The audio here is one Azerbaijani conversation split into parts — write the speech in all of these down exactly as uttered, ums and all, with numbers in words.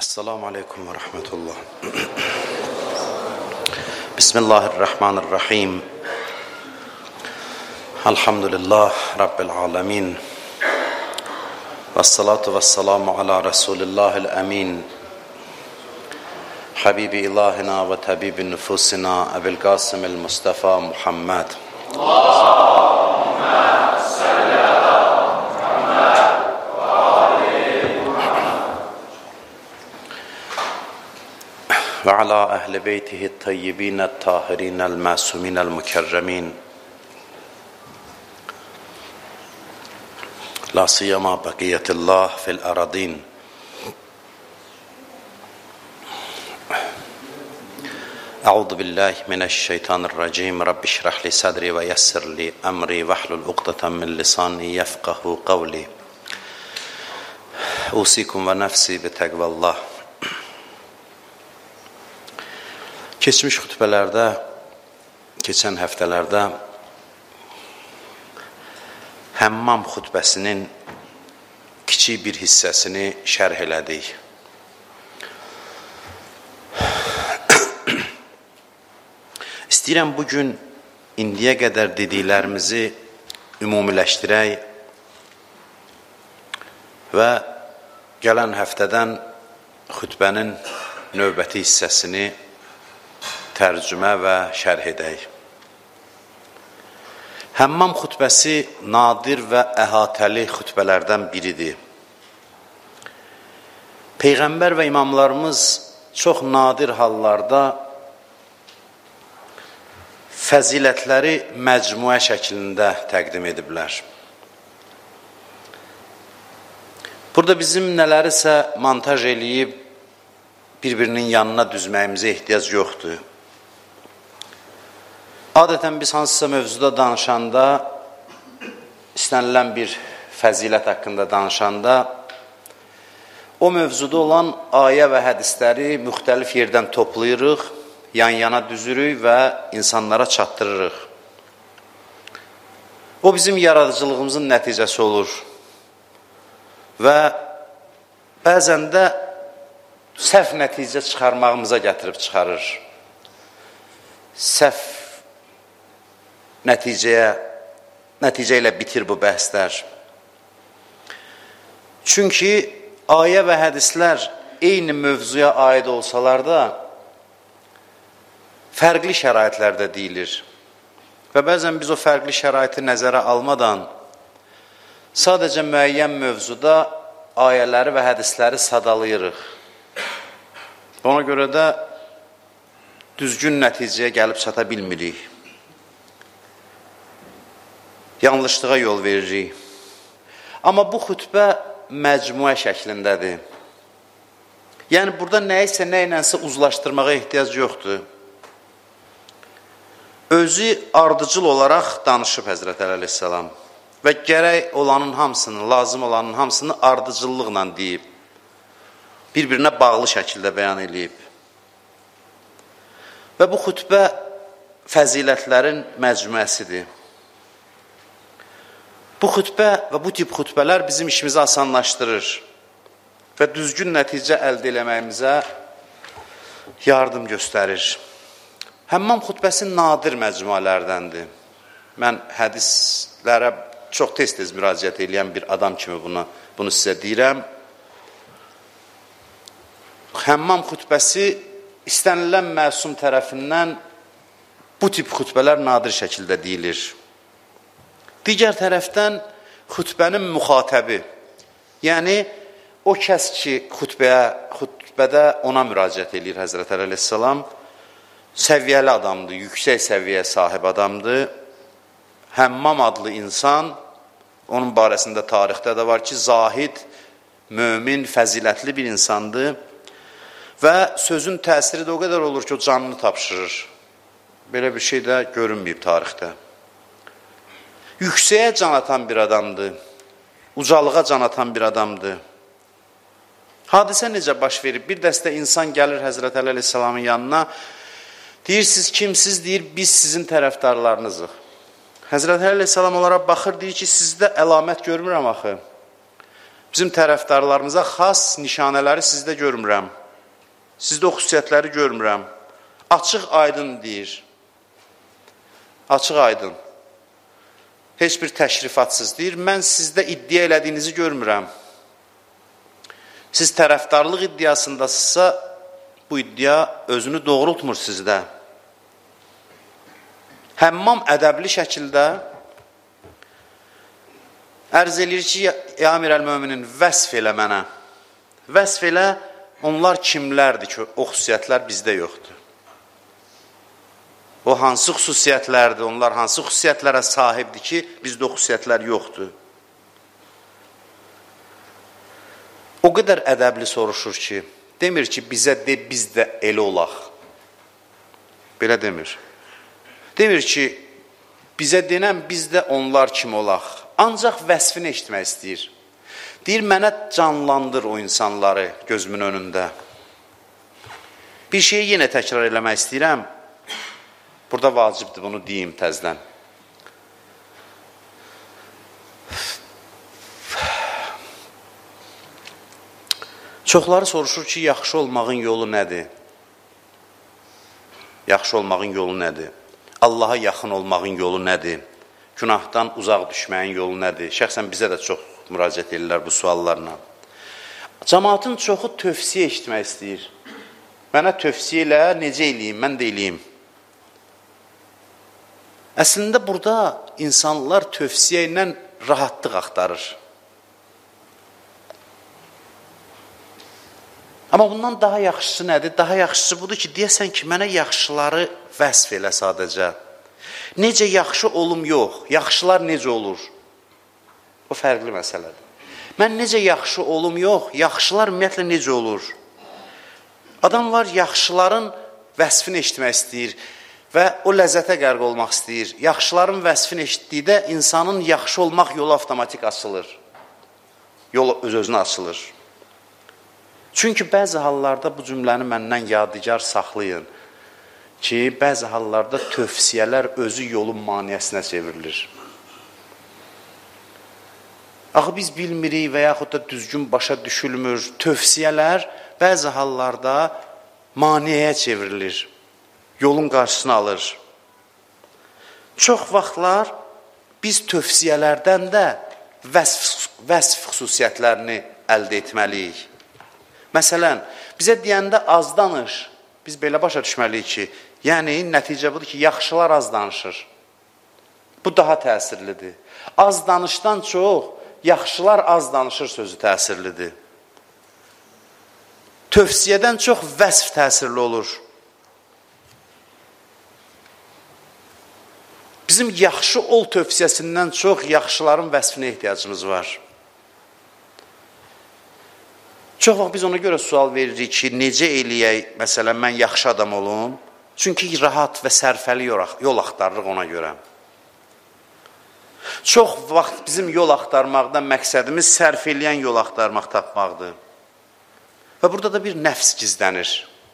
Esselamu Aleyküm ve Rahmetullah. Bismillahirrahmanirrahim. Elhamdülillah Rabbil Alemin. Vessalatu vesselamu ala Resulillahil Emin. Habibi ilahina ve tabibi nüfusina Ebil Qasimil Mustafa Muhammed. Ve ala ehli beytihi tayyibine tahirinel masuminel mükerremin. La siyama bakiyetillah fil aradin. Euzu billahi mineşşeytanirracim. Rabbi şrah li sadri ve yessir li emri ve hlul ukdeten min lisani yefkahu kavli. Usikum ve nefsi bi tekvallah. Keçmiş xütbələrdə, keçən həftələrdə Həmmam xütbəsinin kiçik bir hissəsini şərh elədik. İstəyirəm bugün indiyə qədər dediklərimizi ümumiləşdirək və gələn həftədən xütbənin növbəti hissəsini tərcümə və şərh edək. Həmmam xütbəsi nadir və əhatəli xütbələrdən biridir. Peyğəmbər və imamlarımız çox nadir hallarda fəzilətləri məcmuə şəklində təqdim ediblər. Burada bizim nələrisə montaj eləyib bir-birinin yanına düzməyimizə ehtiyac yoxdur. Adətən biz hansısa mövzuda danışanda, istənilən bir fəzilət haqqında danışanda, o mövzuda olan ayə və hədisləri müxtəlif yerdən toplayırıq, yan-yana düzürük və insanlara çatdırırıq. O bizim yaradıcılığımızın nəticəsi olur və bəzən də səhv nəticə çıxarmağımıza gətirib çıxarır. Səhv Nəticəyə, nəticə ilə bitir bu bəhslər. Çünki ayə və hədislər eyni mövzuya aid olsalar da, fərqli şəraitlərdə deyilir. Və bəzən biz o fərqli şəraiti nəzərə almadan, sadəcə müəyyən mövzuda ayələri və hədisləri sadalayırıq. Ona görə də düzgün nəticəyə gəlib çata bilmirik. Yanlışlığa yol veririk. Amma bu xütbə məcmuə şəklindədir. Yəni, burada nəyisə, nə ilənsə uzlaşdırmağa ehtiyac yoxdur. Özü ardıcıl olaraq danışıb Həzrət Əli əleyhissalam və gərək olanın hamısını, lazım olanın hamısını ardıcıllıqla deyib, bir-birinə bağlı şəkildə bəyan edib. Və bu xütbə fəzilətlərin məcmuəsidir. Bu xütbə və bu tip xütbələr bizim işimizi asanlaşdırır və düzgün nəticə əldə eləməyimizə yardım göstərir. Həmmam xütbəsi nadir məcmuələrdəndir. Mən hədislərə çox tez-tez müraciət edən bir adam kimi bunu, bunu sizə deyirəm. Həmmam xütbəsi istənilən məsum tərəfindən bu tip xütbələr nadir şəkildə deyilir. Digər tərəfdən xütbənin müxatəbi, yəni o kəs ki, xütbəyə, xütbədə ona müraciət edir Həzrət Əli əleyhissalam, səviyyəli adamdır, yüksək səviyyə sahib adamdır. Həmmam adlı insan, onun barəsində tarixdə də var ki, zahid, mömin, fəzilətli bir insandır və sözün təsiri də o qədər olur ki, o canını tapşırır. Belə bir şey də görünməyib tarixdə. Yüksəyə can atan bir adamdır, ucalığa can atan bir adamdır. Hadisə necə baş verib? Bir dəstə insan gəlir Həzrət Əli əleyhissalamın yanına, deyir, siz kimsiz? Deyir, biz sizin tərəfdarlarınızıq. Həzrət Əli əleyhissalam onlara baxır, deyir ki, sizdə əlamət görmürəm axı. Bizim tərəfdarlarımıza xas nişanələri sizdə görmürəm. Sizdə o xüsusiyyətləri görmürəm. Açıq aydın deyir. Açıq aydın. Heç bir təşrifatsız deyir. Mən sizdə iddia elədiyinizi görmürəm. Siz tərəfdarlıq iddiasındasınızsa, bu iddia özünü doğrultmur sizdə. Həmmam ədəbli şəkildə ərz edir ki, ya Əmir əl-Möminin, vəsf elə mənə. Vəsf elə, onlar kimlərdir ki, o xüsusiyyətlər bizdə yoxdur. O hansı xüsusiyyətlərdir, onlar hansı xüsusiyyətlərə sahibdir ki, bizdə o xüsusiyyətlər yoxdur. O qədər ədəbli soruşur ki, demir ki, bizə de, biz də elə olaq. Belə demir. Demir ki, bizə denən, biz də onlar kimi olaq. Ancaq vəsfini eşitmək istəyir. Deyir, mənə canlandır o insanları gözümün önündə. Bir şeyi yenə təkrar eləmək istəyirəm. Burada vacibdir, bunu deyim təzdən. Çoxları soruşur ki, yaxşı olmağın yolu nədir? Yaxşı olmağın yolu nədir? Allaha yaxın olmağın yolu nədir? Günahdan uzaq düşməyin yolu nədir? Şəxsən bizə də çox müraciət edirlər bu suallarla. Cəmaatın çoxu tövsiyə eşitmək istəyir. Mənə tövsiyə elə, necə eləyim, mən də eləyim. Əslində, burada insanlar tövsiyə ilə rahatlıq axtarır. Amma bundan daha yaxşısı nədir? Daha yaxşısı budur ki, deyəsən ki, mənə yaxşıları vəsf elə sadəcə. Necə yaxşı olum yox, yaxşılar necə olur? O fərqli məsələdir. Mən necə yaxşı olum yox, yaxşılar ümumiyyətlə necə olur? Adam var, yaxşıların vəsfini eşitmək istəyir və o ləzzətə qərq olmaq istəyir. Yaxşıların vəsfini eşitdikdə insanın yaxşı olmaq yolu avtomatik açılır. Yol öz-özünə açılır. Çünki bəzi hallarda bu cümləni məndən yadigar saxlayın ki, bəzi hallarda tövsiyələr özü yolun maniyəsinə çevrilir. Axı biz bilmirik və yaxud da düzgün başa düşülmür. Tövsiyələr bəzi hallarda maniyəyə çevrilir. Yolun qarşısını alır. Çox vaxtlar biz tövsiyələrdən də vəsf, vəsf xüsusiyyətlərini əldə etməliyik. Məsələn, bizə deyəndə az danış, biz belə başa düşməliyik ki, yəni nəticə budur ki, yaxşılar az danışır. Bu daha təsirlidir. Az danışdan çox, yaxşılar az danışır sözü təsirlidir. Tövsiyədən çox vəsf təsirli olur. Bizim yaxşı ol tövsiyəsindən çox yaxşıların vəsfinə ehtiyacımız var. Çox vaxt biz ona görə sual veririk ki, necə eləyək, məsələn, mən yaxşı adam olum? Çünki rahat və sərfəli yol axtarırıq ona görə. Çox vaxt bizim yol axtarmaqdan məqsədimiz sərf eləyən yol axtarmaq, tapmaqdır. Və burada da bir nəfs gizlənir.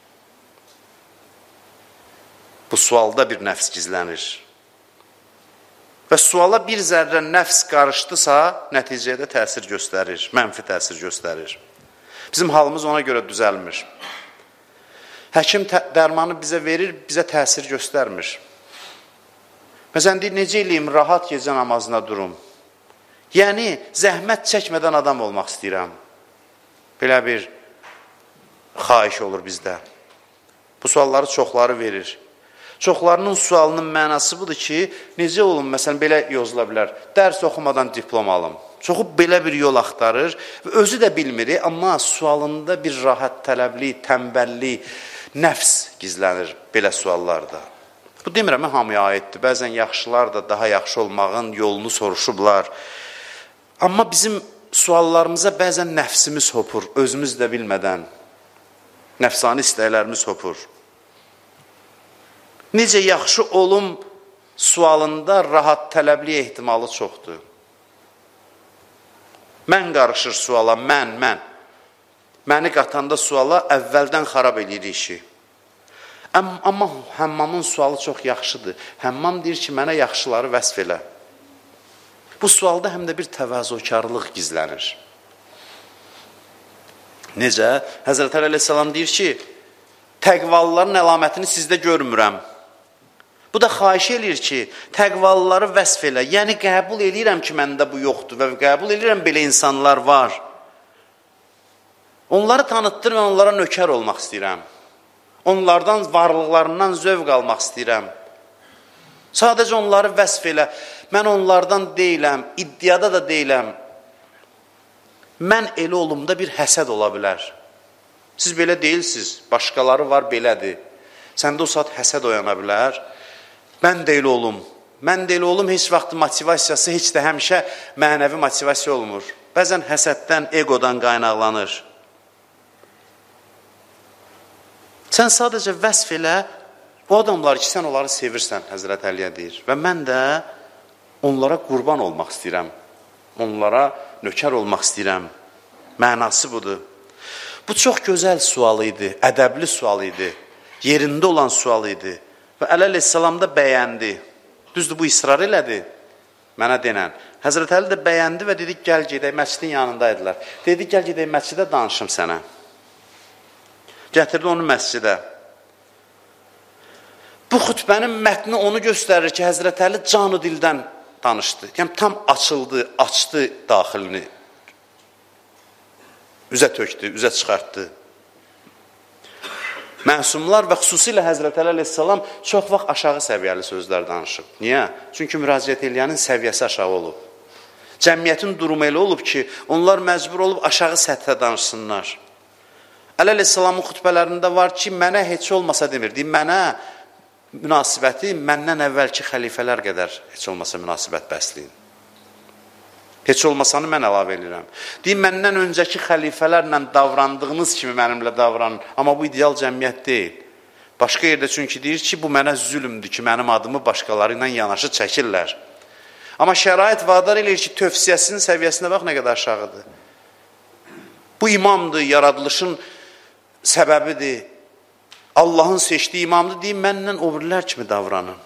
Bu sualda bir nəfs gizlənir. Və suala bir zərrə nəfs qarışdısa, nəticədə təsir göstərir, mənfi təsir göstərir. Bizim halımız ona görə düzəlmir. Həkim dərmanı bizə verir, bizə təsir göstərmir. Məsələn, deyir, necə eləyim, rahat gecə namazına durum. Yəni, zəhmət çəkmədən adam olmaq istəyirəm. Belə bir xahiş olur bizdə. Bu sualları çoxları verir. Çoxlarının sualının mənası budur ki, necə olun, məsələn, belə yozula bilər, dərs oxumadan diplom alım. Çoxu belə bir yol axtarır və özü də bilmir, amma sualında bir rahat tələbli, təmbəlli, nəfs gizlənir belə suallarda. Bu demirəm, hamıya aiddir. Bəzən yaxşılar da daha yaxşı olmağın yolunu soruşublar. Amma bizim suallarımıza bəzən nəfsimiz hopur, özümüz də bilmədən. Nəfsani istəklərimiz hopur. Necə yaxşı olum sualında rahat tələbli ehtimalı çoxdur. Mən qarışır suala, mən, mən. Məni qatanda suala əvvəldən xarab edir işi. Amma Həmmamın sualı çox yaxşıdır. Həmmam deyir ki, mənə yaxşıları vəsf elə. Bu sualda həm də bir təvazökarlıq gizlənir. Necə? Həzrət Əli əleyhissalam deyir ki, təqvalıların əlamətini sizdə görmürəm. Bu da xahiş eləyir ki, təqvalıları vəsf elə. Yəni, qəbul eləyirəm ki, məndə bu yoxdur və qəbul eləyirəm belə insanlar var. Onları tanıtdır və onlara nökər olmaq istəyirəm. Onlardan, varlıqlarından zövq almaq istəyirəm. Sadəcə onları vəsf elə. Mən onlardan deyiləm, iddiada da deyiləm. Mən elə olumda bir həsəd ola bilər. Siz belə deyilsiniz, başqaları var belədir. Səndə o saat həsəd oyana bilər. Mən də elə olum. Mən də elə olum, heç vaxt motivasiyası, heç də həmişə mənəvi motivasiya olmur. Bəzən həsəddən, egodan qaynaqlanır. Sən sadəcə vəsf elə, bu adamlar ki, sən onları sevirsən, Həzrət Əliyə deyir. Və mən də onlara qurban olmaq istəyirəm. Onlara nökər olmaq istəyirəm. Mənası budur. Bu çox gözəl sual idi, ədəbli sual idi, yerində olan sual idi. Və Əli əleyhissalam da bəyəndi. Düzdür, bu israr elədi mənə denən. Həzrət Əli də bəyəndi və dedik, gəl gedək, məscidin yanındaydılar. Dedik, gəl gedək, məscidə danışım sənə. Gətirdi onu məscidə. Bu xütbənin mətni onu göstərir ki, Həzrət Əli canı dildən danışdı. Yəni, tam açıldı, açdı daxilini. Üzə tökdü, üzə çıxartdı. Məsumlar və xüsusilə Həzrət Əli əleyhissalam çox vaxt aşağı səviyyəli sözlər danışıb. Niyə? Çünki müraciət eləyənin səviyyəsi aşağı olub. Cəmiyyətin durumu elə olub ki, onlar məcbur olub aşağı səthə danışsınlar. Əli əleyhissalamın xütbələrində var ki, mənə heç olmasa demir. Deyim, mənə münasibəti məndən əvvəlki xəlifələr qədər heç olmasa münasibət bəsləyin. Heç olmasanı mən əlavə edirəm. Deyim, məndən öncəki xəlifələrlə davrandığınız kimi mənimlə davranın. Amma bu ideal cəmiyyət deyil. Başqa yerdə çünki deyir ki, bu mənə zülümdür ki, mənim adımı başqaları ilə yanaşı çəkirlər. Amma şərait vadar eləyir ki, tövsiyəsinin səviyyəsinə bax nə qədər aşağıdır. Bu imamdır, yaradılışın səbəbidir. Allahın seçdiyi imamdır, deyim, mənlə o birilər kimi davranın.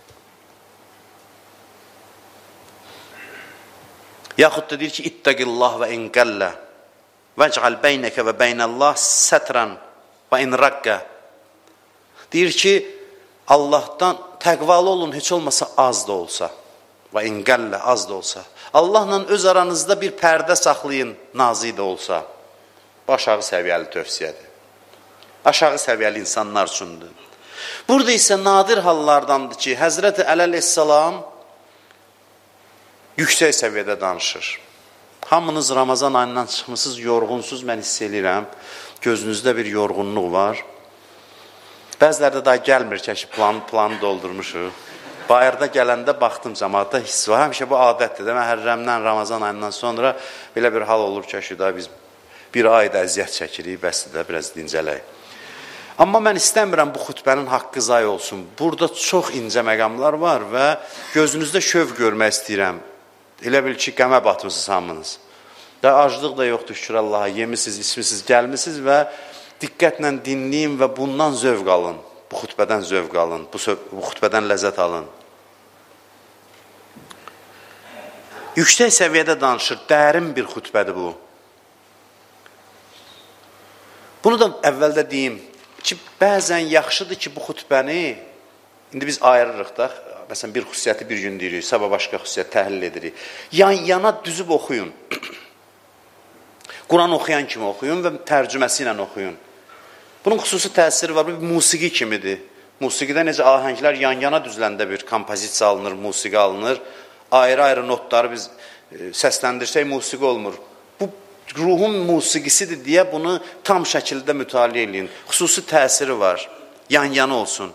Yaxud da deyir ki, ittəqillah və inqəllə vəcəl beynəkə və beynəllah sətrən və inrəqqə. Deyir ki, Allahdan təqvalı olun, heç olmasa az da olsa və inqəllə az da olsa. Allahla öz aranızda bir pərdə saxlayın, nazi də olsa. Bu aşağı səviyyəli tövsiyədir. Aşağı səviyyəli insanlar üçündür. Burada isə nadir hallardandır ki, Həzrəti Əli əleyhissalam yüksək səviyyədə danışır. Hamınız Ramazan ayından çıxmışsınız, yorğunsuz, mən hiss edirəm. Gözünüzdə bir yorğunluq var. Bəzilərdə daha gəlmir ki, planı, planı doldurmuşuq. Bayırda gələndə baxdım, cəmaatda hiss var. Həmişə bu adətdir. Mən Hərrəmdən, Ramazan ayından sonra belə bir hal olur ki, da biz bir ayda əziyyət çəkirik, bəsdir də biraz dincələk. Amma mən istəmirəm bu xütbənin haqqı zay olsun. Burada çox incə məqamlar var və gözünüzdə şöv görmək istəyirəm. Elə bil ki, qəmə batmışsınız hamınız. Və aclıq da yoxdur, şükür Allaha, yemisiniz, içmisiniz, gəlmisiniz və diqqətlə dinləyin və bundan zövq alın. Bu xütbədən zövq alın, bu, bu xütbədən ləzzət alın. Yüksək səviyyədə danışır, dərin bir xütbədir bu. Bunu da əvvəldə deyim ki, bəzən yaxşıdır ki, bu xütbəni, indi biz ayırırıq da, məsələn, bir xüsusiyyəti bir gün deyirik, sabah başqa xüsusiyyət təhlil edirik. Yan-yana düzüb oxuyun. Quran oxuyan kimi oxuyun və tərcüməsi ilə oxuyun. Bunun xüsusi təsiri var, bu bir musiqi kimidir. Musiqidə necə ahənglər yan-yana düzləndə bir kompozisiya alınır, musiqi alınır. Ayrı-ayrı notları biz səsləndirsək, musiqi olmur. Bu ruhun musiqisidir deyə bunu tam şəkildə mütaliə edin. Xüsusi təsiri var, yan-yana olsun.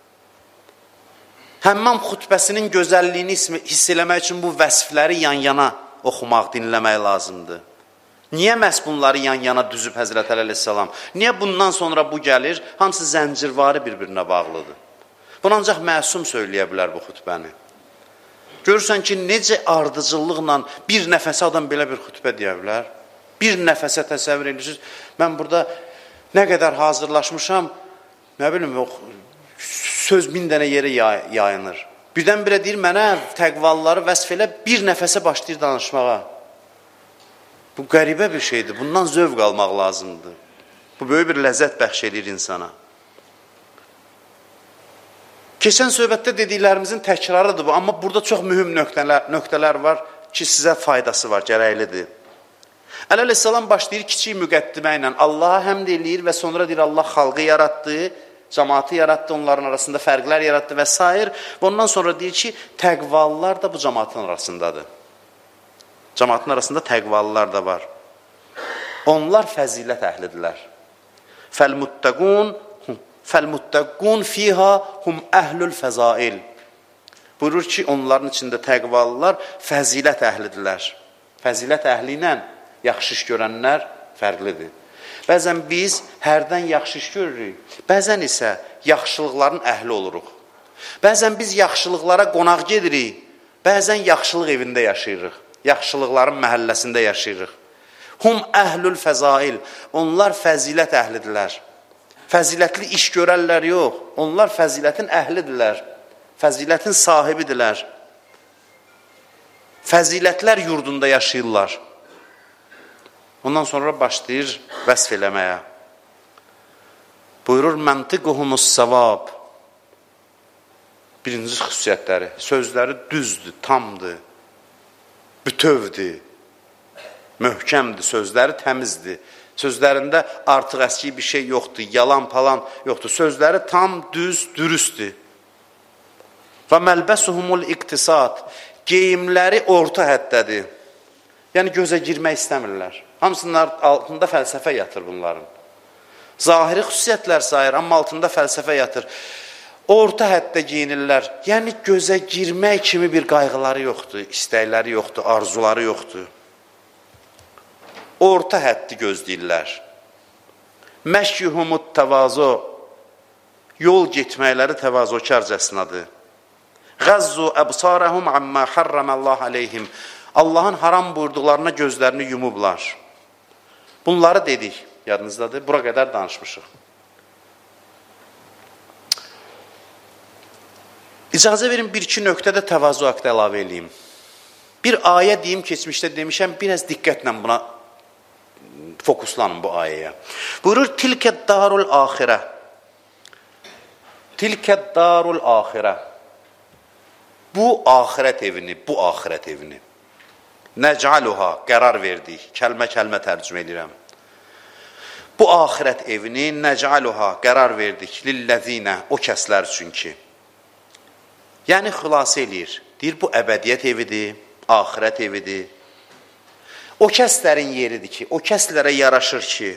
Həmmam xütbəsinin gözəlliyini hiss eləmək üçün bu vəsfləri yan-yana oxumaq, dinləmək lazımdır. Niyə məhz bunları yan-yana düzüb Həzrət Əli əleyhissalam? Niyə bundan sonra bu gəlir? Hamısı zəncirvari bir-birinə bağlıdır. Bunu ancaq məsum söyləyə bilər bu xütbəni. Görürsən ki, necə ardıcıllıqla bir nəfəsə adam belə bir xütbə deyə bilər? Bir nəfəsə təsəvvür edirsiniz. Mən burada nə qədər hazırlaşmışam, nə bilim, söz min dənə yerə yayınır. Birdən-birə deyir, mənə təqvalları vəsf elə, bir nəfəsə başlayır danışmağa. Bu qəribə bir şeydir. Bundan zövq almaq lazımdır. Bu böyük bir ləzzət bəxş edir insana. Keçən söhbətdə dediklərimizin təkrarıdır bu. Amma burada çox mühüm nöqtələr, nöqtələr var ki, sizə faydası var, gərəklidir. Əleyhissalam başlayır kiçik müqəddimə ilə Allaha həmd eləyir və sonra deyir Allah xalqı yaratdı, cəmaatı yaratdı, onların arasında fərqlər yaratdı və s. Və ondan sonra deyir ki, təqvalılar da bu cəmaatın arasındadır. Cəmaatın arasında təqvalılar da var. Onlar fəzilət əhlidirlər. Fəl-muttəqun Fəl-muttəqun fiha hum əhlül fəzail. Buyurur ki, onların içində təqvalılar fəzilət əhlidirlər. Fəzilət əhli ilə yaxşı iş görənlər fərqlidir. Bəzən biz hərdən yaxşı iş görürük, bəzən isə yaxşılıqların əhli oluruq. Bəzən biz yaxşılıqlara qonaq gedirik, bəzən yaxşılıq evində yaşayırıq, yaxşılıqların məhəlləsində yaşayırıq. Hum əhlül fəzail, onlar fəzilət əhlidirlər. Fəzilətli iş görərlər yox, onlar fəzilətin əhlidirlər, fəzilətin sahibidirlər. Fəzilətlər yurdunda yaşayırlar. Ondan sonra başlayır vəsf eləməyə. Buyurur, məntiquhumus savab. Birinci xüsusiyyətləri, sözləri düzdür, tamdır, bütövdür, möhkəmdir, sözləri təmizdir. Sözlərində artıq əski bir şey yoxdur, yalan palan yoxdur. Sözləri tam, düz, dürüstdür. Və məlbəsuhumul iqtisad, geyimləri orta həddədir. Yəni gözə girmək istəmirlər. Hamısının altında fəlsəfə yatır bunların. Zahiri xüsusiyyətlər sayır, amma altında fəlsəfə yatır. Orta həddə geyinirlər. Yəni gözə girmək kimi bir qayğıları yoxdur, istəkləri yoxdur, arzuları yoxdur. Orta həddi gözləyirlər. Məşyuhumut təvazu, yol getməkləri təvazukarcasınadır. Qəzzu əbsarəhum əmmə harraməllah aleyhim, Allahın haram buyurduqlarına gözlərini yumublar. Bunları dedik, yadınızdadır, bura qədər danışmışıq. İcazə verin, bir-iki nöqtədə təvazu haqqda əlavə edeyim. Bir ayə deyim, keçmişdə demişəm, biraz diqqətlə buna fokuslanın bu ayəyə. Buyurur, tilkəd darul axirə. Tilkəd darul axirə. Bu axirət evini, bu axirət evini. Nəc'aluha, qərar verdik. Kəlmə-kəlmə tərcümə edirəm. Bu axirət evini nəc'aluha, qərar verdik. Lilləzinə, o kəslər üçün ki. Yəni, xülasə eləyir. Deyir, bu əbədiyyət evidir, axirət evidir. O kəslərin yeridir ki, o kəslərə yaraşır ki,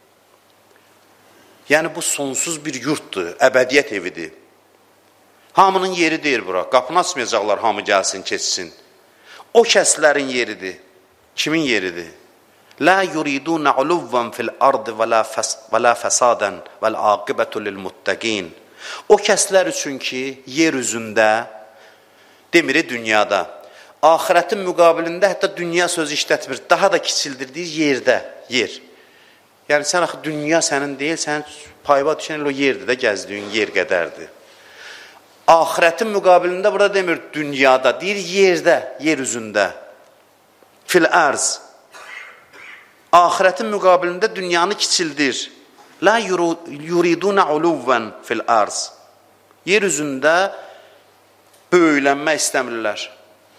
yəni bu sonsuz bir yurtdur, əbədiyyət evidir. Hamının yeri deyir bura, qapını açmayacaqlar, hamı gəlsin, keçsin. O kəslərin yeridir. Kimin yeridir? La yuriduna uluvvan fil ardı və la fəsadən vəl aqibətu lil muttəqin. O kəslər üçün ki, yer üzündə, demiri dünyada, axirətin müqabilində hətta dünya sözü işlətmir, daha da kiçildirdiyi yerdə, yer. Yəni, sən axı, dünya sənin deyil, sənin payva düşən o yerdir də, gəzdiyin yer qədərdir. Axirətin müqabilində burada demir dünyada, deyir yerdə, yer üzündə. Fil ərz. Axirətin müqabilində dünyanı kiçildir. La yuriduna uluvvan fil ərz. Yer üzündə böyülənmə istəmirlər.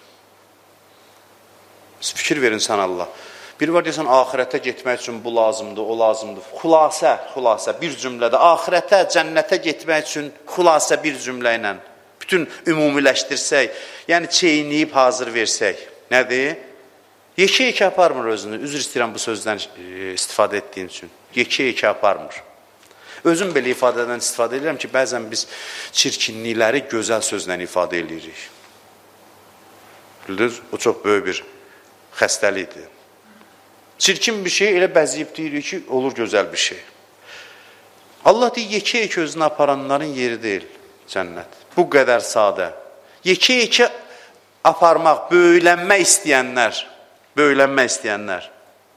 Fikir verin sən Allah. Biri var deyəsən, axirətə getmək üçün bu lazımdır, o lazımdır. Xülasə, xülasə, bir cümlədə. Axirətə, cənnətə getmək üçün xülasə bir cümlə ilə. Bütün ümumiləşdirsək, yəni çeynəyib hazır versək. Nədir? Yekə-yekə aparmır özünü. Üzr istəyirəm bu sözdən istifadə etdiyim üçün. Yekə-yekə aparmır. Özüm belə ifadədən istifadə edirəm ki, bəzən biz çirkinlikləri gözəl sözlə ifadə edirik. Bildiniz? O çox böyük bir xəstəlikdir. Çirkin bir şey elə bəziyib deyirik ki, olur gözəl bir şey. Allah deyir, yekə-yekə özünü aparanların yeri deyil cənnət. Bu qədər sadə. Yekə-yekə aparmaq, böyülənmək istəyənlər, böyülənmək istəyənlər.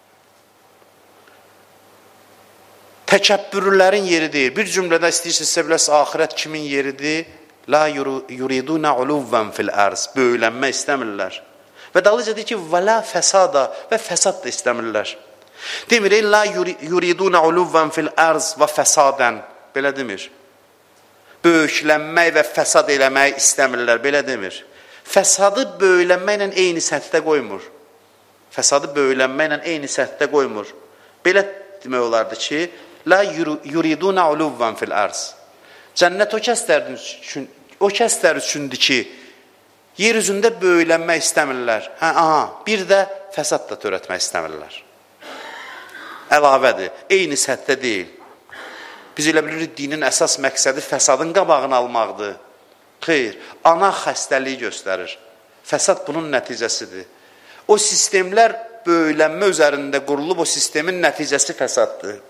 Təkəbbürlərin yeri deyil. Bir cümlədə istəyirsinizsə biləsə, axirət kimin yeridir? La yuriduna uluvvan fil ərz. Böyülənmək istəmirlər. Və dalıca deyir ki, və la fəsada və fəsad da istəmirlər. Demir, la yuriduna uluvvan fil arz və fəsadən. Belə demir. Böyüklənmək və fəsad eləmək istəmirlər. Belə demir. Fəsadı böyülənməklə eyni səthdə qoymur. Fəsadı böyülənməklə eyni səthdə qoymur. Belə demək olardı ki, la yuriduna uluvvan fil arz. Cənnət o kəslər üçün, o kəslər üçündür ki, yer üzündə böyülənmək istəmirlər. Hə, aha, bir də fəsad da törətmək istəmirlər. Əlavədir, eyni səthdə deyil. Biz elə bilirik, dinin əsas məqsədi fəsadın qabağını almaqdır. Xeyr, ana xəstəliyi göstərir. Fəsad bunun nəticəsidir. O sistemlər böyülənmə üzərində qurulub, o sistemin nəticəsi fəsaddır.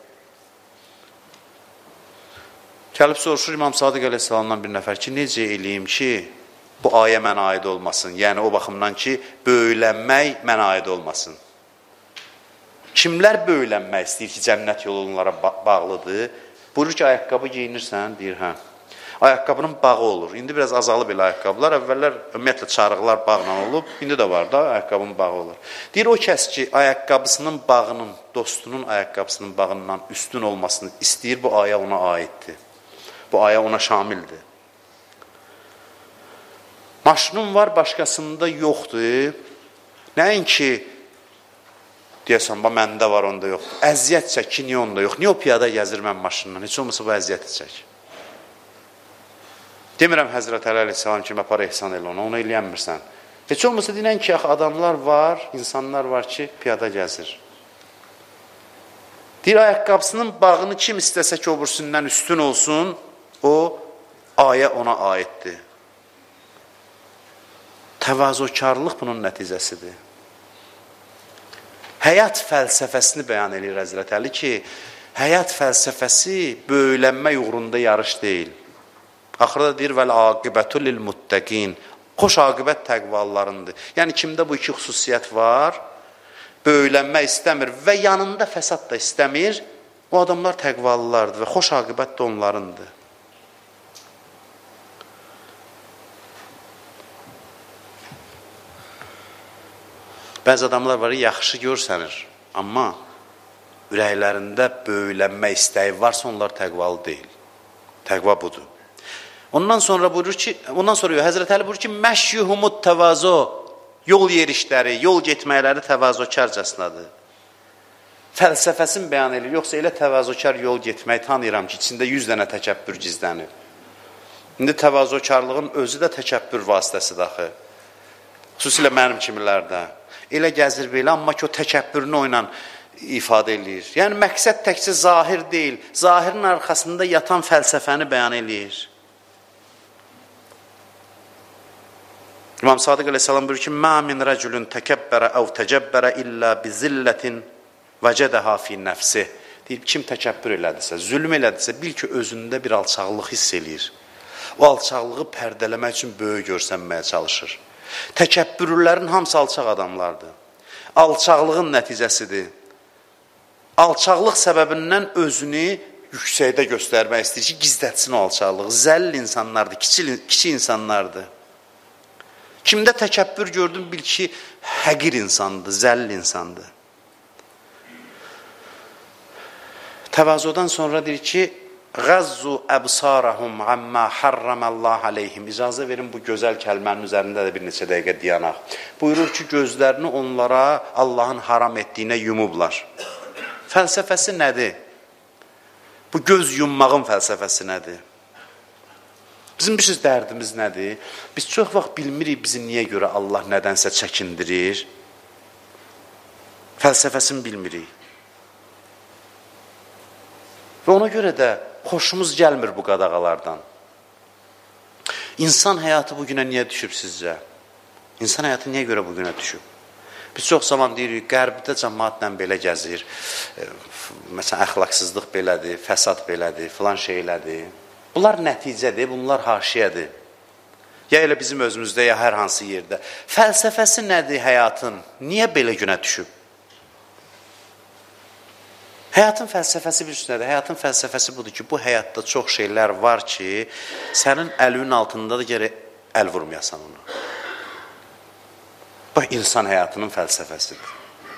Gəlib soruşur İmam Sadiq əleyhissalamdan bir nəfər ki, necə eləyim ki, bu ayə mənə aid olmasın. Yəni, o baxımdan ki, böyülənmək mənə aid olmasın. Kimlər böyülənmək istəyir ki, cənnət yolu onlara bağlıdır? Buyurur ki, ayaqqabı giyinirsən, deyir, hə. Ayaqqabının bağı olur. İndi biraz azalıb elə ayaqqabılar. Əvvəllər, ümumiyyətlə, çarıqlar bağla olub, indi də var da, ayaqqabının bağı olur. Deyir, o kəs ki, ayaqqabısının bağının, dostunun ayaqqabısının bağından üstün olmasını istəyir, bu ayə ona aiddir. Bu ayə ona şamildir. Maşının var, başqasında yoxdur. Nəinki, deyəsən, məndə var, onda yoxdur. Əziyyət çək ki, niyə onda yox? Niyə o piyada gəzir mən maşınla? Heç olmasa bu əziyyəti çək. Demirəm Həzrət Əli əleyhissalam kimi apar ehsan elə ona, onu eləyənmirsən. Heç olmasa deyilən ki, adamlar var, insanlar var ki, piyada gəzir. Deyir, ayaqqabısının bağını kim istəsə ki, o bursundan üstün olsun, o ayə ona aiddir. Təvazökarlıq bunun nəticəsidir. Həyat fəlsəfəsini bəyan edir Həzrət Əli ki, həyat fəlsəfəsi böyülənmə uğrunda yarış deyil. Axırda deyir, vəl-aqibətü lil-muttəqin. Xoş aqibət təqvalılarındır. Yəni, kimdə bu iki xüsusiyyət var, böyülənmə istəmir və yanında fəsad da istəmir, o adamlar təqvalılardır və xoş aqibət də onlarındır. Bəzi adamlar var, yaxşı görsənir, amma ürəklərində böyülənmə istəyi varsa, onlar təqvalı deyil. Təqva budur. Ondan sonra buyurur ki, ondan sonra Həzrət Əli buyurur ki, məşyuhumut təvazo, yol yerişləri, yol getməkləri təvazökarcasınadır. Fəlsəfəsini bəyan edir, yoxsa elə təvazökar yol getmək tanıyıram ki, içində yüz dənə təkəbbür gizlənir. İndi təvazökarlığın özü də təkəbbür vasitəsidir axı. Xüsusilə mənim kimilərdə. Elə gəzir belə, amma ki, o təkəbbürünü o ilə ifadə edir. Yəni, məqsəd təkcə zahir deyil, zahirin arxasında yatan fəlsəfəni bəyan edir. İmam Sadiq əleyhissalam buyurur ki, mə min rəculun təkəbbərə əv təcəbbərə illə bi zillətin vəcədəhə fi nəfsi. Deyib, kim təkəbbür elədirsə, zülm elədirsə, bil ki, özündə bir alçaqlıq hiss eləyir. O alçaqlığı pərdələmək üçün böyük görsənməyə çalışır. Təkəbbürlərin hamısı alçaq adamlardır. Alçaqlığın nəticəsidir. Alçaqlıq səbəbindən özünü yüksəkdə göstərmək istəyir ki, gizlətsin o alçaqlığı. Zəll insanlardır, kiçik, kiçik insanlardır. Kimdə təkəbbür gördün, bil ki, həqir insandır, zəll insandır. Təvazudan sonra deyir ki, Qəzzu əbsarəhum əmmə harraməllah aleyhim. İcazə verin, bu gözəl kəlmənin üzərində də bir neçə dəqiqə dayanaq. Buyurur ki, gözlərini onlara Allahın haram etdiyinə yumublar. Fəlsəfəsi nədir? Bu göz yummağın fəlsəfəsi nədir? Bizim bir söz dərdimiz nədir? Biz çox vaxt bilmirik bizi niyə görə Allah nədənsə çəkindirir. Fəlsəfəsini bilmirik. Və ona görə də xoşumuz gəlmir bu qadağalardan. İnsan həyatı bugünə niyə düşüb sizcə? İnsan həyatı niyə görə bugünə düşüb? Biz çox zaman deyirik, qərbdə cəmaatla belə gəzir, məsələn, əxlaqsızlıq belədir, fəsad belədir, filan şeylədir. Bunlar nəticədir, bunlar haşiyədir. Ya elə bizim özümüzdə, ya hər hansı yerdə. Fəlsəfəsi nədir həyatın? Niyə belə günə düşüb? Həyatın fəlsəfəsi bir üstünədir. Həyatın fəlsəfəsi budur ki, bu həyatda çox şeylər var ki, sənin əlinin altında da gərək əl vurmayasan ona. Bu, insan həyatının fəlsəfəsidir.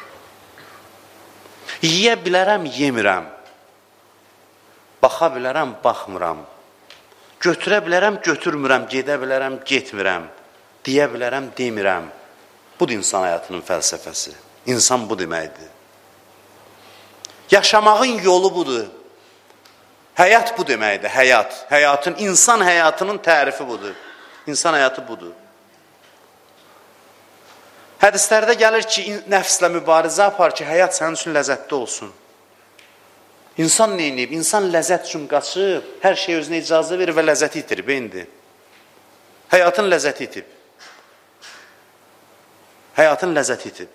Yiyə bilərəm, yemirəm. Baxa bilərəm, baxmıram. Götürə bilərəm, götürmürəm. Gedə bilərəm, getmirəm. Deyə bilərəm, demirəm. Budur insan həyatının fəlsəfəsi. İnsan bu deməkdir. Yaşamağın yolu budur. Həyat bu deməkdir, həyat. Həyatın, insan həyatının tərifi budur. İnsan həyatı budur. Hədislərdə gəlir ki, nəfslə mübarizə apar ki, həyat sənin üçün ləzzətli olsun. İnsan neyniyib? İnsan ləzzət üçün qaçıb, hər şey özünə icazə verir və ləzzəti itirib, indi. Həyatın ləzzəti itib. Həyatın ləzzəti itib.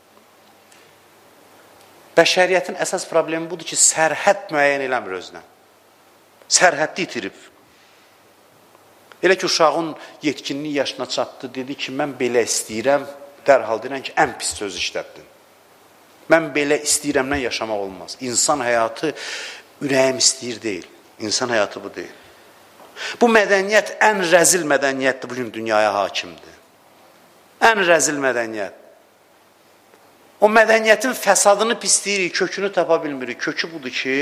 Bəşəriyyətin əsas problemi budur ki, sərhəd müəyyən eləmir özünə. Sərhəddi itirib. Elə ki, uşağın yetkinlik yaşına çatdı, dedi ki, mən belə istəyirəm, dərhal deyirəm ki, ən pis söz işlətdin. Mən belə istəyirəmdən yaşamaq olmaz. İnsan həyatı ürəyim istəyir deyil. İnsan həyatı bu deyil. Bu mədəniyyət ən rəzil mədəniyyətdir, bugün dünyaya hakimdir. Ən rəzil mədəniyyət. O mədəniyyətin fəsadını pisləyirik, kökünü tapa bilmirik. Kökü budur ki,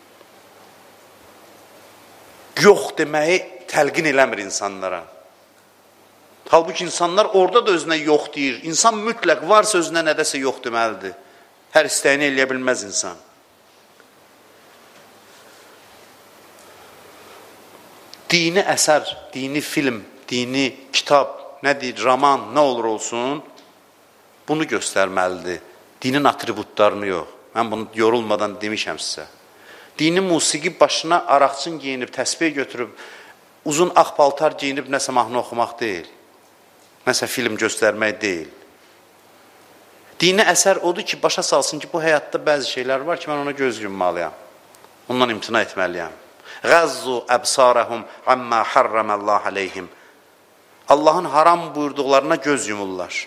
yox deməyi təlqin eləmir insanlara. Halbuki insanlar orada da özünə yox deyir. İnsan mütləq varsa özünə nədəsə yox deməlidir. Hər istəyini eləyə bilməz insan. Dini əsər, dini film, dini kitab, nə deyir, roman, nə olur olsun, bunu göstərməlidir. Dinin atributlarını yox. Mən bunu yorulmadan demişəm sizə. Dini musiqi başına araqçın geyinib, təsbih götürüb, uzun ağ paltar geyinib nəsə mahnı oxumaq deyil. Nəsə film göstərmək deyil. Dini əsər odur ki, başa salsın ki, bu həyatda bəzi şeylər var ki, mən ona göz yummalıyam. Ondan imtina etməliyəm. Qəzzu əbsarəhum əmmə harraməllah aleyhim. Allahın haram buyurduqlarına göz yumurlar.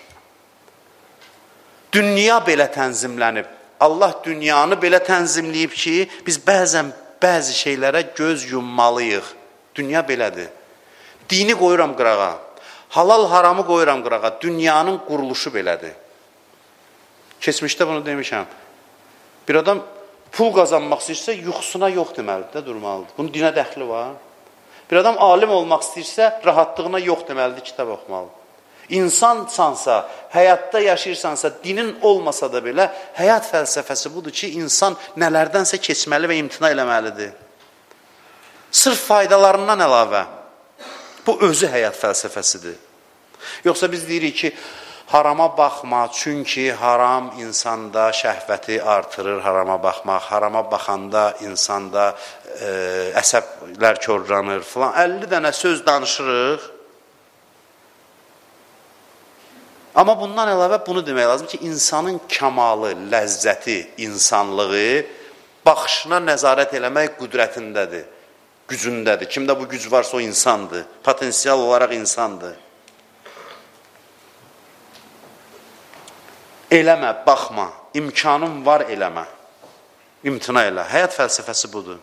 Dünya belə tənzimlənib. Allah dünyanı belə tənzimləyib ki, biz bəzən bəzi şeylərə göz yummalıyıq. Dünya belədir. Dini qoyuram qırağa. Halal haramı qoyuram qırağa. Dünyanın quruluşu belədir. Keçmişdə bunu demişəm. Bir adam pul qazanmaq istəyirsə, yuxusuna yox deməlidir də durmalıdır. Bunun dinə dəxli var. Bir adam alim olmaq istəyirsə, rahatlığına yox deməlidir, kitab oxumalıdır. İnsansansa, həyatda yaşayırsansa, dinin olmasa da belə, həyat fəlsəfəsi budur ki, insan nələrdənsə keçməli və imtina eləməlidir. Sırf faydalarından əlavə. Bu özü həyat fəlsəfəsidir. Yoxsa biz deyirik ki, harama baxma, çünki haram insanda şəhvəti artırır, harama baxmaq. Harama baxanda insanda e, əsəblər körranır filan. əlli dənə söz danışırıq. Amma bundan əlavə bunu demək lazım ki, insanın kamalı, ləzzəti, insanlığı baxışına nəzarət eləmək qüdrətindədir, gücündədir. Kimdə bu güc varsa o insandır, potensial olaraq insandır. Eləmə, baxma, imkanın var eləmə, imtina elə. Həyat fəlsəfəsi budur.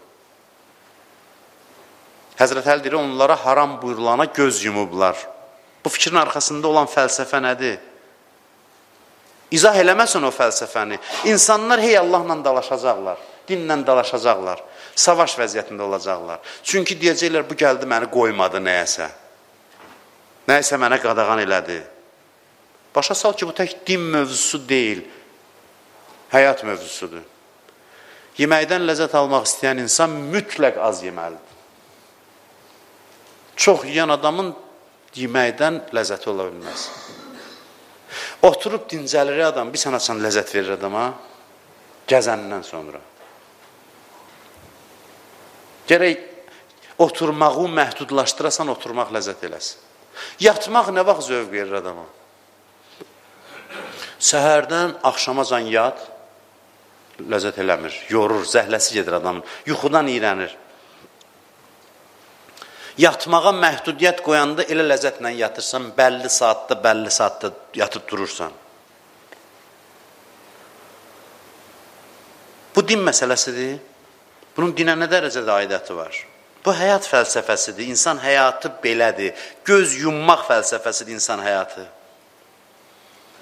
Həzrət Əli deyir, onlara haram buyurulana göz yumublar. Bu fikrin arxasında olan fəlsəfə nədir? İzah eləməsən o fəlsəfəni. İnsanlar hey Allahla dalaşacaqlar, dinlə dalaşacaqlar, savaş vəziyyətində olacaqlar. Çünki deyəcəklər, bu gəldi məni qoymadı nəyəsə. Nəyəsə mənə qadağan elədi. Başa sal ki, bu tək din mövzusu deyil, həyat mövzusudur. Yeməkdən ləzzət almaq istəyən insan mütləq az yeməlidir. Çox yeyən adamın yeməkdən ləzzəti ola bilməz. Oturub dincəlir adam, bir sən açan ləzzət verir adama, gəzəndən sonra. Gərək oturmağı məhdudlaşdırasan, oturmaq ləzzət eləsin. Yatmaq nə vaxt zövq verir adama? Səhərdən axşamacan yat, ləzzət eləmir, yorur, zəhləsi gedir adamın, yuxudan iyrənir. Yatmağa məhdudiyyət qoyanda elə ləzzətlə yatırsan, bəlli saatda, bəlli saatda yatıb durursan. Bu din məsələsidir. Bunun dinə nə dərəcədə aidiyyəti var? Bu həyat fəlsəfəsidir, insan həyatı belədir. Göz yummaq fəlsəfəsidir insan həyatı.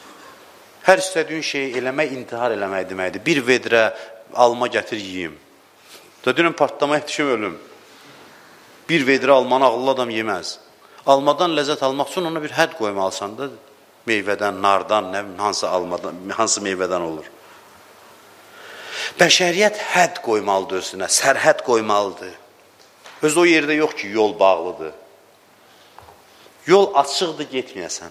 Hər istədiyin şeyi eləmək, intihar eləmək deməkdir. Bir vedrə alma gətir, yiyim. Da dünən partlamaya düşüm, ölüm. Bir vedrə almanı ağıllı adam yeməz. Almadan ləzzət almaq üçün ona bir hədd qoymalısan da, meyvədən, nardan, nə, hansı, almadan, hansı meyvədən olur. Bəşəriyyət hədd qoymalıdır özünə, sərhəd qoymalıdır. Öz o yerdə yox ki, yol bağlıdır. Yol açıqdır, getməyəsən.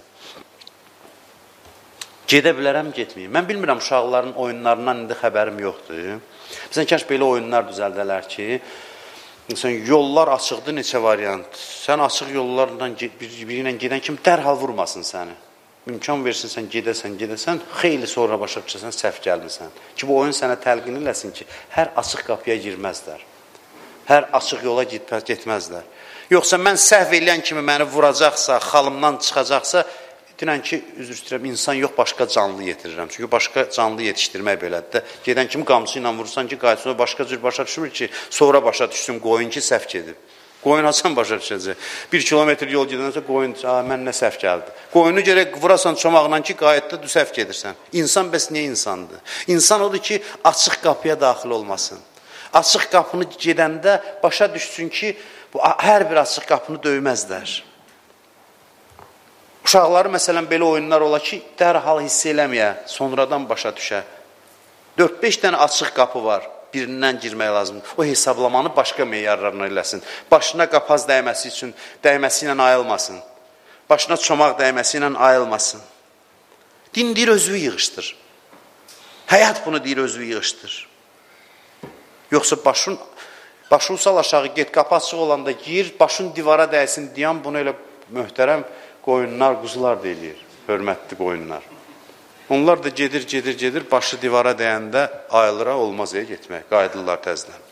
Gedə bilərəm, getməyəm. Mən bilmirəm, uşaqların oyunlarından indi xəbərim yoxdur. Məsələn, kəş belə oyunlar düzəldələr ki, məsələn, yollar açıqdır, neçə variant. Sən açıq yollarla biri ilə gedən kimi dərhal vurmasın səni. İmkan versin, sən gedəsən, gedəsən, xeyli sonra başa düşəsən, səhv gəlmirsən. Ki, bu oyun sənə təlqin eləsin ki, hər açıq qapıya girməzlər. Hər açıq yola getməzlər. Yoxsa mən səhv eləyən kimi məni vuracaqsa, xalımdan çıxacaqsa, deyirəm ki, üzr istəyirəm, insan yox, başqa canlı yetirirəm. Çünki başqa canlı yetişdirmək belədir. Gedən kimi qamçı ilə vurursan ki, qayıtsın, başqa cür başa düşmür ki, sonra başa düşsün, qoyun ki, səhv gedib. Qoyun açsan başa düşəcək. Bir kilometr yol gedəndən qoyun, mən nə səhv gəldi. Qoyunu gərək vurasan çomaqla ki, qayıtda səhv gedirsən. İnsan bəs niyə insandır? İnsan odur ki, açıq qapıya daxil olmasın. Açıq qapını gedəndə başa düşsün ki, bu, hər bir açıq qapını döyməzlər. Uşaqları, məsələn, belə oyunlar ola ki, dərhal hiss eləməyə, sonradan başa düşə. dörd beş dənə açıq qapı var, birindən girmək lazımdır. O hesablamanı başqa meyarlarına eləsin. Başına qapaz dəyməsi üçün dəyməsi ilə ayılmasın. Başına çomaq dəyməsi ilə ayılmasın. Din deyir, özü yığışdır. Həyat bunu deyir, özü yığışdır. Yoxsa başın, başın sal aşağı get, qapı açıq olanda gir, başın divara dəysin deyən bunu elə möhtərəm qoyunlar, quzular deyilir, hörmətli qoyunlar. Onlar da gedir, gedir, gedir, başı divara dəyəndə ayılıra olmaz ey getmək, qayıdırlar təzdən.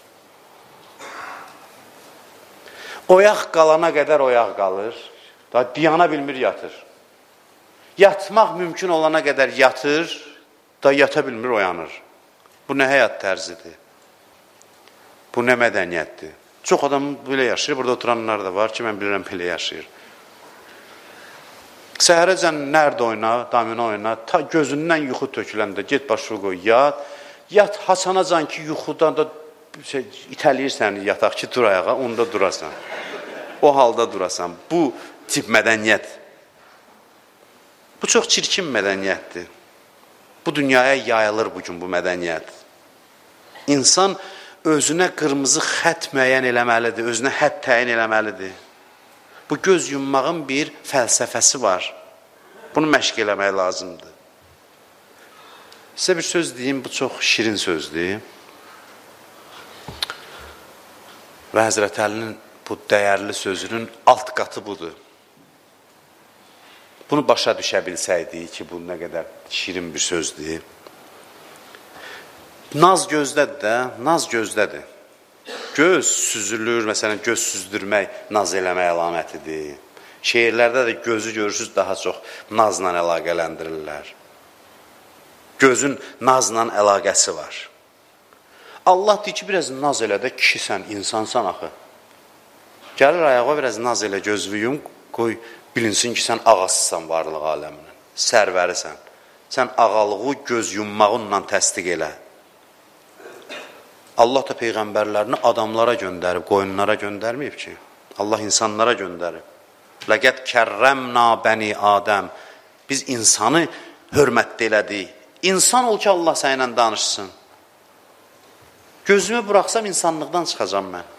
Oyaq qalana qədər oyaq qalır, da diyana bilmir yatır. Yatmaq mümkün olana qədər yatır, da yata bilmir oyanır. Bu nə həyat tərzidir? Bu nə mədəniyyətdir? Çox adam belə yaşayır, burada oturanlar da var ki, mən bilirəm belə yaşayır. Səhərəcən nərdə oyna, domino oyna, ta gözündən yuxu töküləndə, get başı qoy, yat. Yat hasanacan ki, yuxudan da şey, itəliyir səni yataq ki, dur ayağa, onda durasan. O halda durasan. Bu tip mədəniyyət. Bu çox çirkin mədəniyyətdir. Bu dünyaya yayılır bugün bu mədəniyyət. İnsan özünə qırmızı xət müəyyən eləməlidir, özünə hədd təyin eləməlidir. Bu göz yummağın bir fəlsəfəsi var. Bunu məşq eləmək lazımdır. Sizə bir söz deyim, bu çox şirin sözdür. Və Həzrət Əlinin bu dəyərli sözünün alt qatı budur. Bunu başa düşə bilsəydik ki, bu nə qədər şirin bir sözdür. Naz gözdədir də, naz gözdədir. Göz süzülür, məsələn, göz süzdürmək naz eləmək əlamətidir. Şeirlərdə də gözü görürsünüz daha çox nazla əlaqələndirirlər. Gözün nazla əlaqəsi var. Allah deyir ki, biraz naz elə də kişisən, insansan axı. Gəlir ayağa biraz naz elə gözünü yum, qoy bilinsin ki, sən ağasısan varlıq aləminin, sərvərisən. Sən ağalığı göz yummağınla təsdiq elə. Allah da peyğəmbərlərini adamlara göndərib, qoyunlara göndərməyib ki. Allah insanlara göndərib. Ləqəd kərrəmna bəni Adəm. Biz insanı hörmətli elədik. İnsan ol ki, Allah sənlə danışsın. Gözümü buraxsam insanlıqdan çıxacam mən.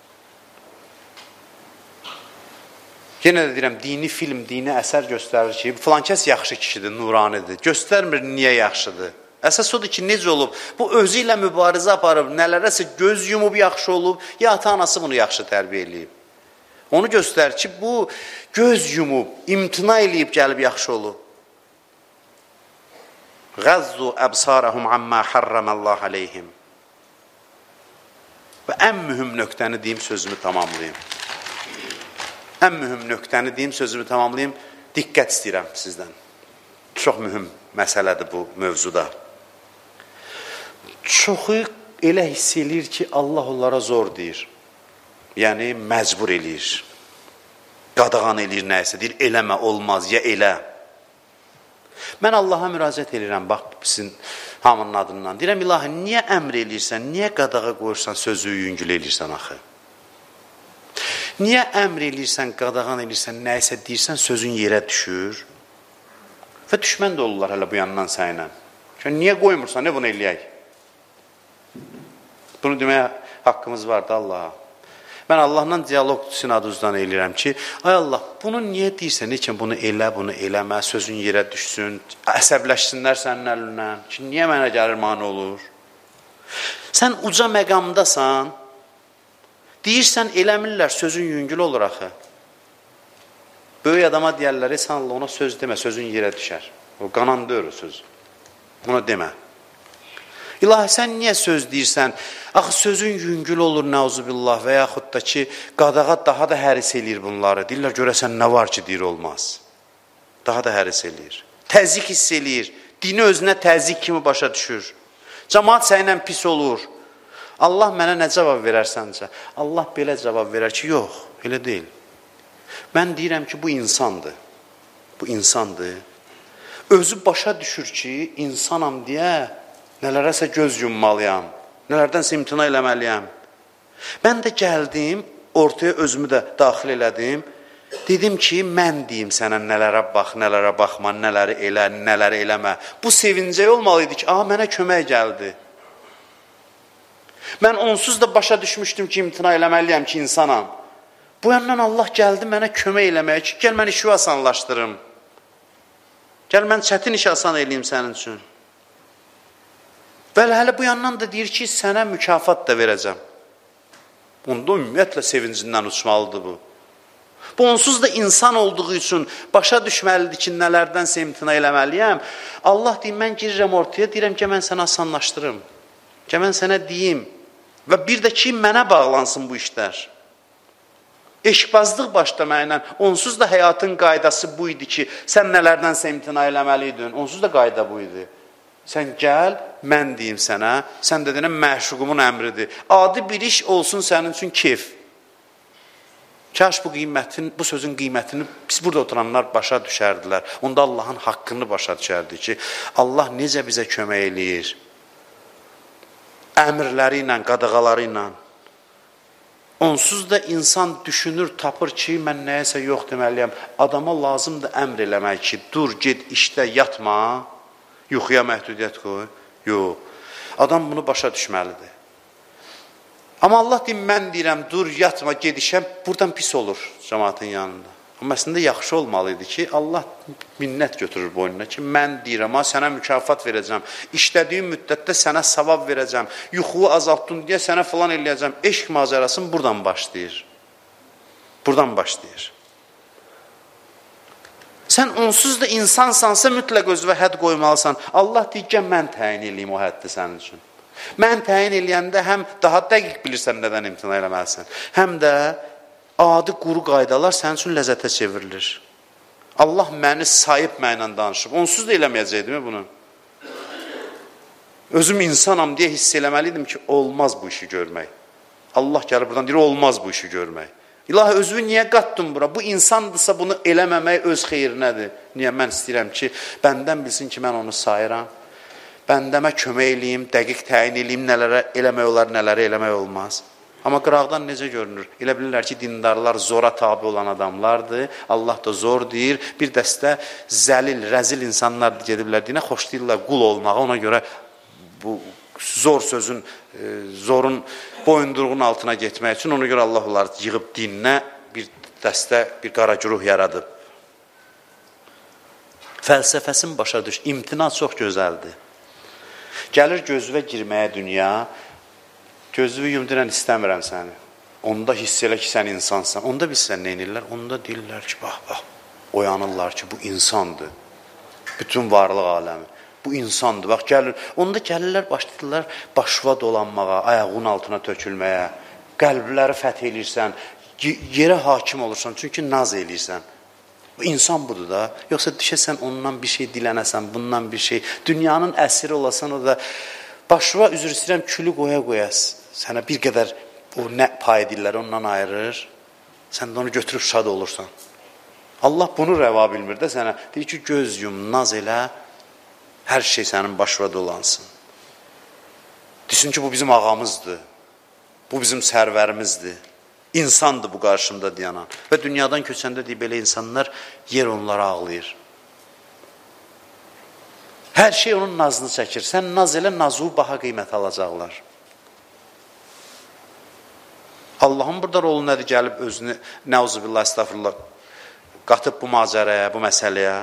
Yenə də deyirəm, dini film, dini əsər göstərir ki, filan kəs yaxşı kişidir, nuranidir. Göstərmir niyə yaxşıdır. Əsas odur ki, necə olub? Bu özü ilə mübarizə aparıb, nələrəsə göz yumub yaxşı olub, ya ata-anası bunu yaxşı tərbiyə eləyib. Onu göstərir ki, bu göz yumub, imtina eləyib gəlib yaxşı olub. Qəzzu əbsarəhum əmmə hərrəməllah aleyhim. Və ən mühüm nöqtəni deyim, sözümü tamamlayayım. Ən mühüm nöqtəni deyim, sözümü tamamlayayım. Diqqət istəyirəm sizdən. Çox mühüm məsələdir bu mövzuda. Çoxu elə hiss eləyir ki, Allah onlara zor deyir. Yəni, məcbur eləyir. Qadağan eləyir nəyəsə, deyir, eləmə, olmaz, ya elə. Mən Allaha müraciət edirəm, bax, sizin hamının adından. Deyirəm, ilahi, niyə əmr eləyirsən, niyə qadağa qoyursan, sözü yüngül eləyirsən axı? Niyə əmr eləyirsən, qadağan eləyirsən, nəysə deyirsən, sözün yerə düşür? Və düşmən də olurlar hələ bu yandan sənlə. Niyə qoymursan, nə bunu eləyək? Bunu deməyə haqqımız var da Allaha. Mən Allahla diyaloq sinaduzdan eləyirəm ki, ay Allah, bunu niyə deyirsən, neçən bunu elə, bunu eləmə, sözün yerə düşsün, əsəbləşsinlər sənin əlindən, ki, niyə mənə gəlir, mani olur? Sən uca məqamdasan, deyirsən, eləmirlər, sözün yüngül olur axı. Böyük adama deyərlər, sən Allah ona söz demə, sözün yerə düşər. O qananda örür söz. Ona demə. İlahi, sən niyə söz deyirsən? Axı, sözün yüngül olur, nəuzubillah, və yaxud da ki, qadağa daha da həris eləyir bunları. Deyirlər, görəsən, nə var ki, deyir, olmaz. Daha da həris eləyir. Təzik hiss eləyir. Dini özünə təzik kimi başa düşür. Cəmaat sənlə pis olur. Allah mənə nə cavab verərsəncə? Allah belə cavab verər ki, yox, elə deyil. Mən deyirəm ki, bu insandır. Bu insandır. Özü başa düşür ki, insanam deyə nələrəsə göz yummalıyam, nələrdənsə imtina eləməliyəm. Mən də gəldim, ortaya özümü də daxil elədim. Dedim ki, mən deyim sənə nələrə bax, nələrə baxma, nələri elə, nələri eləmə. Bu sevincək olmalıydı ki, aha, mənə kömək gəldi. Mən onsuz da başa düşmüşdüm ki, imtina eləməliyəm ki, insanam. Bu yandan Allah gəldi mənə kömək eləməyə ki, gəl mən işi asanlaşdırım. Gəl mən çətin işi asan eləyim sənin üçün. Və hələ bu yandan da deyir ki, sənə mükafat da verəcəm. Onda ümumiyyətlə sevincindən uçmalıdır bu. Bu onsuz da insan olduğu üçün başa düşməlidir ki, nələrdənsə imtina eləməliyəm. Allah deyim, mən girirəm ortaya, deyirəm ki, mən sənə asanlaşdırım. Ki, mən sənə deyim. Və bir də ki, mənə bağlansın bu işlər. Eşqbazlıq başlamaqla, onsuz da həyatın qaydası bu idi ki, sən nələrdənsə imtina eləməliydin. Onsuz da qayda bu idi. Sən gəl, mən deyim sənə, sən də deyəm, məşuqumun əmridir. Adi bir iş olsun sənin üçün keyf. Kaş bu qiymətin, bu sözün qiymətini biz burada oturanlar başa düşərdilər. Onda Allahın haqqını başa düşərdi ki, Allah necə bizə kömək eləyir. Əmrləri ilə, qadağaları ilə. Onsuz da insan düşünür, tapır ki, mən nəyəsə yox deməliyəm. Adama lazımdır əmr eləmək ki, dur, ged, işlə, yatma. Yuxuya məhdudiyyət qoy. Yox. Adam bunu başa düşməlidir. Amma Allah deyim, mən deyirəm, dur, yatma, gedişəm, buradan pis olur cəmaatın yanında. Amma əslində yaxşı olmalıydı ki, Allah minnət götürür boynuna ki, mən deyirəm, ha, sənə mükafat verəcəm, işlədiyim müddətdə sənə savab verəcəm, yuxuyu azaltdın deyə sənə filan eləyəcəm. Eşq macərasın buradan başlayır. Buradan başlayır. Sən onsuz da insansansa mütləq özünə hədd qoymalısan. Allah deyir, mən təyin eləyim o həddi sənin üçün. Mən təyin eləyəndə həm daha dəqiq bilirsən nədən imtina eləməlisən, həm də adi quru qaydalar sənin üçün ləzzətə çevrilir. Allah məni sayıb mənlə danışıb. Onsuz da eləməyəcəkdim bunu. Özüm insanam deyə hiss eləməliydim ki, olmaz bu işi görmək. Allah gəlir buradan deyir, olmaz bu işi görmək. İlahi, özümü niyə qatdın bura? Bu insandırsa bunu eləməmək öz xeyrinədir. Niyə? Mən istəyirəm ki, bəndən bilsin ki, mən onu sayıram. Bəndəmə kömək eləyim, dəqiq təyin eləyim, nələrə eləmək olar, nələrə eləmək olmaz. Amma qıraqdan necə görünür? Elə bilirlər ki, dindarlar zora tabi olan adamlardır. Allah da zor deyir. Bir dəstə zəlil, rəzil insanlar gediblər dinə, xoşlayırlar qul olmağa. Ona görə bu zor sözün, zorun boyunduruğun altına getmək üçün ona görə Allah onları yığıb dininə bir dəstə, bir qaracuruh yaradıb. Fəlsəfəsini başa düş. İmtina çox gözəldir. Gəlir gözüvə girməyə dünya, gözünü yumduran istəmirəm səni. Onda hiss elə ki, sən insansan. Onda biz sən nə edirlər? Onda deyirlər ki, bax, bax, oyanırlar ki, bu insandır. Bütün varlıq aləmi. Bu insandır. Bax, gəlir. Onda gəlirlər, başlayırlar başva dolanmağa, ayağın altına tökülməyə, qəlbləri fəth eləyirsən, yerə hakim olursan, çünki naz eləyirsən. İnsan budur da. Yoxsa düşəsən ondan bir şey dilənəsən, bundan bir şey. Dünyanın əsiri olasan, o da başva, üzr istəyirəm, külü qoya qoyas. Sənə bir qədər o nə pay edirlər, ondan ayırır. Sən də onu götürüb şad olursan. Allah bunu rəva bilmir də sənə. Deyir ki, göz yum, naz elə, hər şey sənin başına dolansın. Desin ki, bu bizim ağamızdır, bu bizim sərvərimizdir, insandır bu qarşımda dayanan. Və dünyadan köçəndə deyib, belə insanlar yer onlara ağlayır. Hər şey onun nazını çəkir. Sən naz elə, nazu baha qiymət alacaqlar. Allahın burada rolu nədir? Gəlib özünü, nəuzubillah, estağfurullah, qatıb bu macərəyə, bu məsələyə.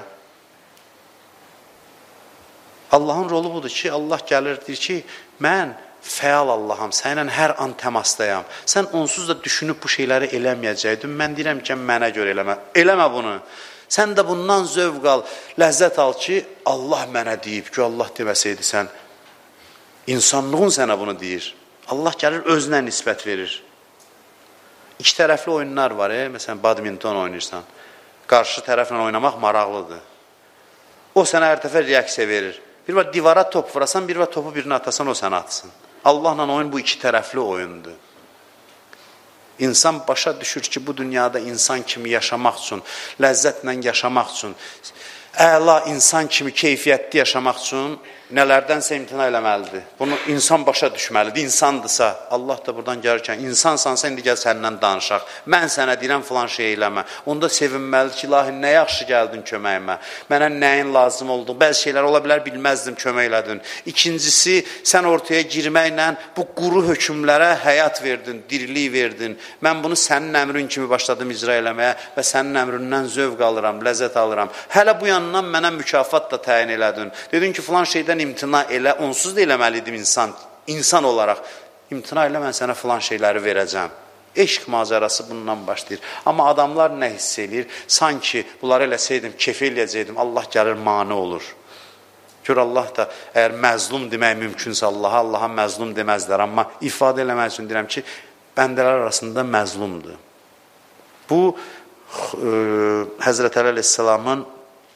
Allahın rolu budur ki, Allah gəlir, deyir ki, mən fəal Allaham, sənlə hər an təmasdayam. Sən onsuz da düşünüb bu şeyləri eləməyəcəkdin. Mən deyirəm ki, mənə görə eləmə. Eləmə bunu. Sən də bundan zövq al, ləzzət al ki, Allah mənə deyib ki, Allah deməsəydi sən, insanlığın sənə bunu deyir. Allah gəlir, özünə nisbət verir. İki tərəfli oyunlar var, e? Məsələn, badminton oynayırsan. Qarşı tərəflə oynamaq maraqlıdır. O sənə hər dəfə reaksiya verir. Bir var divara top vurasan, bir var topu birini atasan, o sənə atsın. Allahla oyun bu iki tərəfli oyundur. İnsan başa düşür ki, bu dünyada insan kimi yaşamaq üçün, ləzzətlə yaşamaq üçün, əla insan kimi keyfiyyətli yaşamaq üçün nələrdənsə imtina eləməlidir. Bunu insan başa düşməlidir. İnsandırsa, Allah da buradan gəlirkən, insansansa indi gəl səndən danışaq. Mən sənə deyirəm filan şey eləmə. Onda sevinməlidir ki, ilahi nə yaxşı gəldin köməyimə. Mənə nəyin lazım oldu? Bəzi şeylər ola bilər, bilməzdim, kömək elədin. İkincisi, sən ortaya girməklə bu quru hökmlərə həyat verdin, dirilik verdin. Mən bunu sənin əmrin kimi başladım icra eləməyə və sənin əmrindən zövq alıram, ləzzət alıram. Hələ bu yandan mənə mükafat da təyin elədin. Dedin ki, filan şeydən imtina elə, onsuz da eləməliydim insan, insan olaraq. İmtina elə, mən sənə filan şeyləri verəcəm. Eşq macərası bundan başlayır. Amma adamlar nə hiss eləyir? Sanki bunları eləsəydim, kef eləyəcəkdim, Allah gəlir, mane olur. Gör, Allah da əgər məzlum demək mümkünsə Allaha, Allaha məzlum deməzlər. Amma ifadə eləmək üçün deyirəm ki, bəndələr arasında məzlumdur. Bu, e, Həzrət Əli əleyhissalamın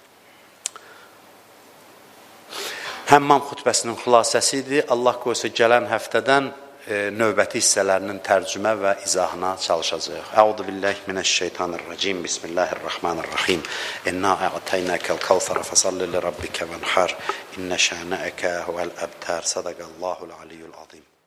Həmmam xutbəsinin xülasəsidir. Allah qoysa gələn həftədən e, növbəti hissələrinin tərcümə və izahına çalışacaq. Əuzu billahi minəşşeytanirracim. Bismillahirrahmanirrahim. İnna a'taynakal kawsara fasalli li rabbika vanhar. İnne şana'aka huvel abtar. Sadaqallahul aliyyul azim.